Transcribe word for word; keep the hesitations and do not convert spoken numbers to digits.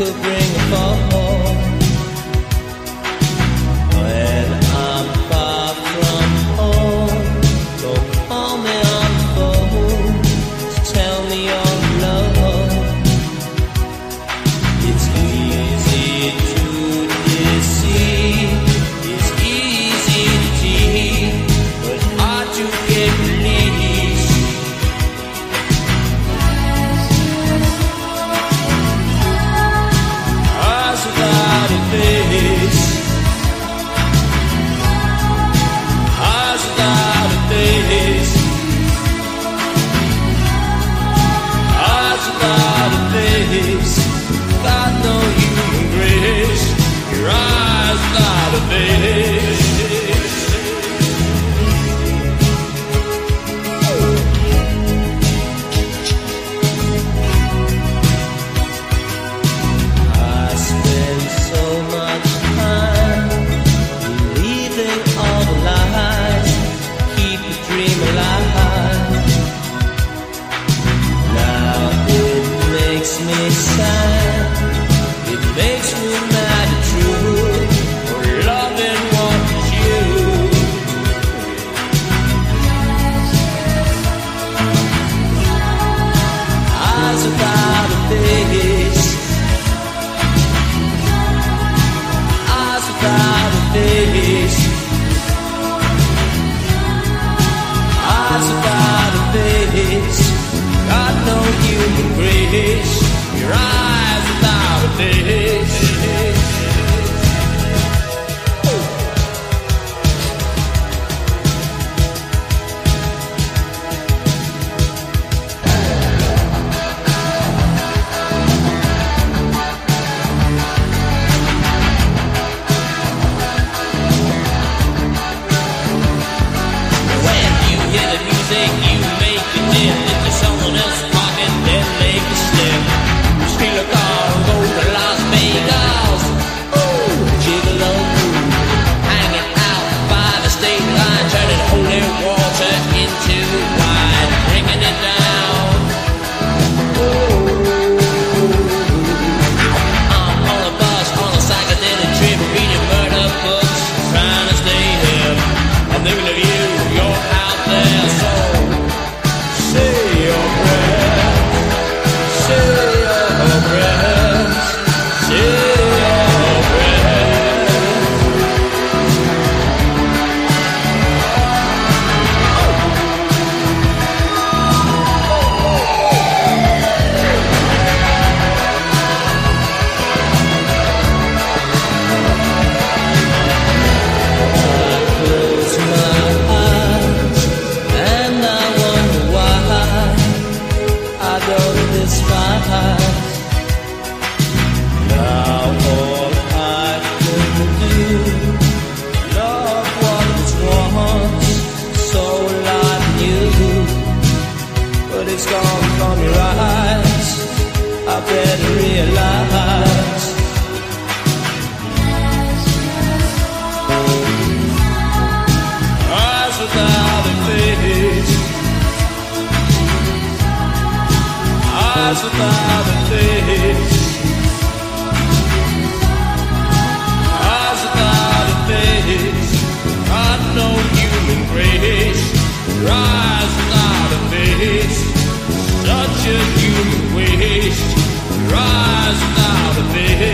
could bring a fall. When I'm far from home, don't call me on the phone to tell me your love. It's easy to deceive, it's easy to cheat, but hard to get released. Eyes without a face, eyes without a face, eyes without a face. Got no human grace. Your eyes without a face. I spend so much time believing all the lies, keep the dream alive. Now it makes me sad, it makes me mad and true, for loving what is you. Eyes without a face, eyes without a face, eyes without a face. Got no human grace. Your eyes without a face. When you hear the music, you make it dip into someone else's pocket, then make a slip. Steal a car and go to Las Vegas. Ooh, gigolo, hanging out by the state line, turning holy water into wine, bringing it down. Ooh, I'm on a bus on a psychedelic trip, reading murder books, trying to stay hip. I'm thinking of you, you're out there, so say your prayers, say your prayers, say your prayers. I close my eyes and I wonder why I don't despise. Now all I can do, love what was once so like you, but it's gone from your eyes. I better realize. Eyes without a face, eyes without a face, eyes without a face. Got no human grace. Your eyes without a face, such a human waste. Your eyes without a face.